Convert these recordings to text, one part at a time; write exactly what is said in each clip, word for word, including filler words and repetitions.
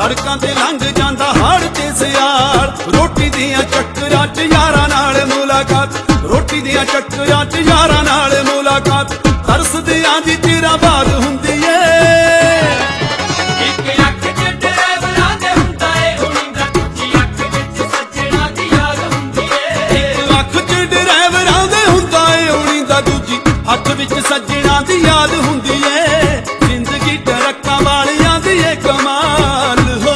सड़कां ते लंघ जांदा हाड़ ते सियाल। रोटी दियां चक्करां च यारां नाल मुलाकात, रोटी दियां चक्करां च यारां नाल मुलाकात, तरसदियां दी तेरा बाद हुंदी ए। एक अख च ड्राइवरां दे हुंदा ए उड़ींदा, दूजी अख विच सज्जणा दी याद हुंदी ए। एक अख च ड्राइवरां दे हुंदा ए उड़ींदा, दूजी अख विच सज्जणा दी याद हुंदी ए। जिंदगी ट्रक्कां वालियां दी ए कमाल हो।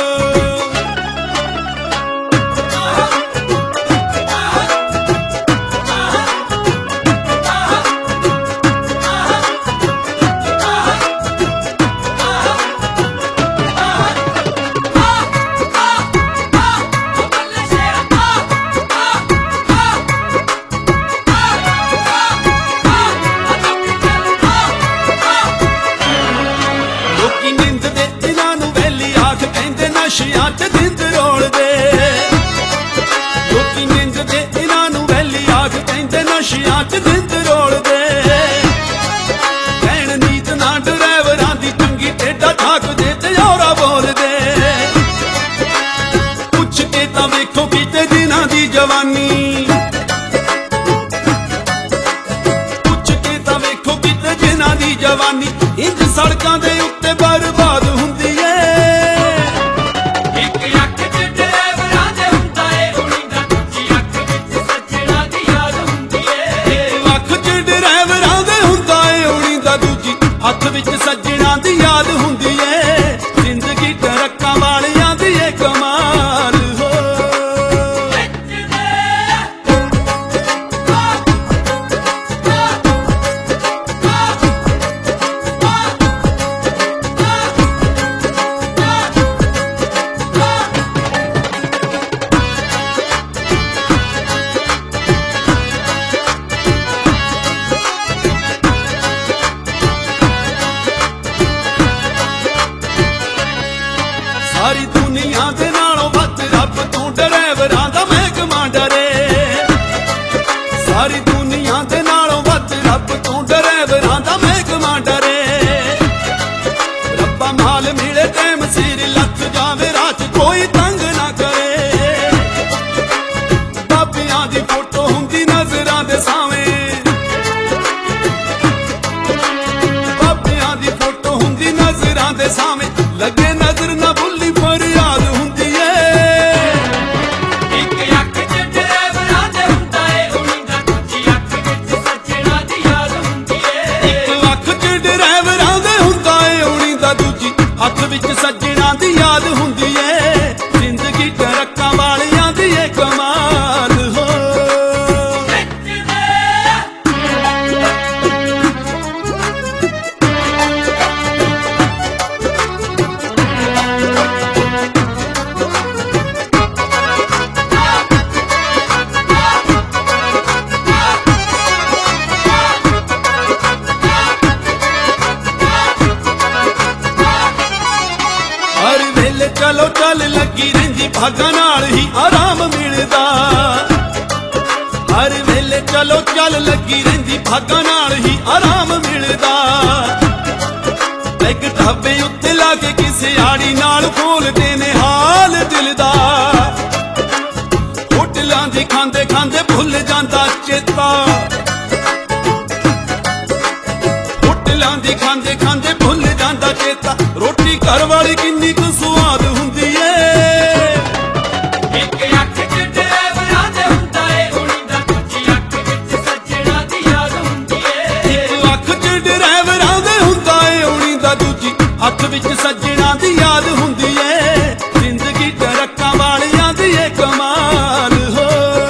नशियां च जिंद रोलदे, लोकी निंददे इन्हां नूं वैली आख कहंदे नशियां च जिंद रोलदे। कहण नीत ना ड्राइवरां दी चंगी, टेढ़ा ठाकदे ते औरा बोलदे। पुछ के तां वेखो किते जिन्हां दी जवानी, पुछ के तां वेखो किते जिन्हां दी जवानी इंज सड़कां दे उत्ते बर्बाद हुंदी ए। हथ विच सज्जणा दी याद हुंदी ए। जिंदगी ट्रक्कां वालियां दी ए कमाल हो। सारी दुनिया दे नालों वध रब तों ड्राइवरां दा महकमा डरे। सारी दुनिया दे नालों वध रब तों ड्राइवरां दा महकमा डरे। रब्बा माल मिले टैम सिर लथ जावे, रात कोई तंग ना करे। बाबियां दी फोटो हुंदी नजरां दे सावें, बाबियां दी फोटो हुंदी नजरां दे सावें, लगे नजर ना भुल्ली फरियाद हुंदी ए। एक अख च ड्राइवरां दे हुंदा ए उड़ींदा, दूजी अख विच सज्जणा दी याद हुंदी ए। एक अख च ड्राइवरां दे हुंदा ए उड़ींदा, दूजी अख विच सज्जणा दी याद हुंदी ए। जिंदगी ट्रक्कां वालियां दी ए कमाल हो। हर वेले चलो चल लगी रहिंदी, भागां नाल ही आराम मिलदा। हर वेले चलो चल लगी रहिंदी, भागां नाल ही आराम मिलदा। एक ढाबे उत्ते लाके किसे आड़ी नाल खोलदे ने हाल दिल दा। होटलां दी खांदे खांदे भुल जांदा चेता, होटलां दी खांदे खांदे भुल जांदा चेता। रोटी घर वाली किन्नी कु स्वाद हुंदी ए। एक अख च ड्राइवरां दे हुंदा ए उड़ींदा, दूजी अख विच सज्जणा दी याद हुंदी ए। एक अख च ड्राइवरां दे हुंदा ए उड़ींदा, दूजी अख विच सज्जणा दी याद हुंदी ए। जिंदगी ट्रक्कां वालियां दी ए कमाल हो।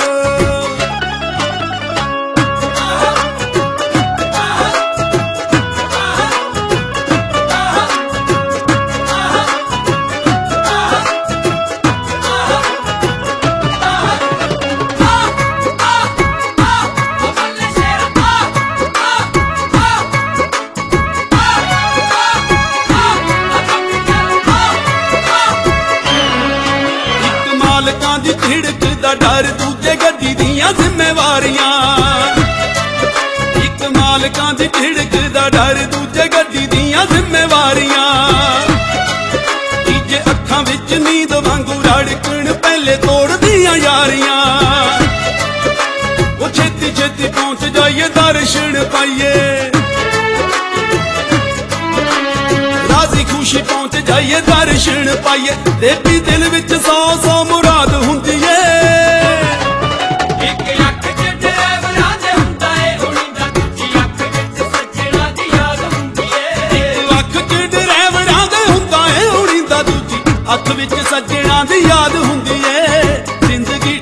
दा डर, दूजे गड्डी दियां जिम्मेवारियां। एक मालकां दी झिड़क दा डर, दूजे गड्डी दियां जिम्मेवारियां। तीजे अखां ਵੇਲੇ ਤੋੜਦੀਆਂ ਯਾਰੀਆਂ ਉਹ ਛੇਤੀ ਛੇਤੀ ਪਹੁੰਚ ਜਾਈਏ ਦਰਸ਼ਨ ਪਾਈਏ ਰਾਜ਼ੀ ਖੁਸ਼ੀ ਪਹੁੰਚ ਜਾਈਏ ਦਰਸ਼ਨ ਪਾਈਏ ਦੇਵੀ ਦਿਲ ਵਿੱਚ ਸੌ ਸੌ ਮੁਰਾਦ ਹੁੰਦੀ ਏ ਇੱਕ ਅੱਖ ਚ ਡਰਾਈਵਰਾਂ ਦੇ ਹੁੰਦਾ ਏ ਉੜੀਂਦਾ ਦੂਜੀ ਅੱਖ ਵਿੱਚ ਸੱਜਣਾ ਦੀ ਯਾਦ ਹੁੰਦੀ ਏ ਅੱਖ ਚ ਡਰਾਈਵਰਾਂ ਦੇ ਹੁੰਦਾ ਏ ਉੜੀਂਦਾ ਦੂਜੀ ਅੱਖ ਵਿੱਚ ਸੱਜਣਾ ਦੀ ਯਾਦ ਹੁੰਦੀ ਏ ਜ਼ਿੰਦਗੀ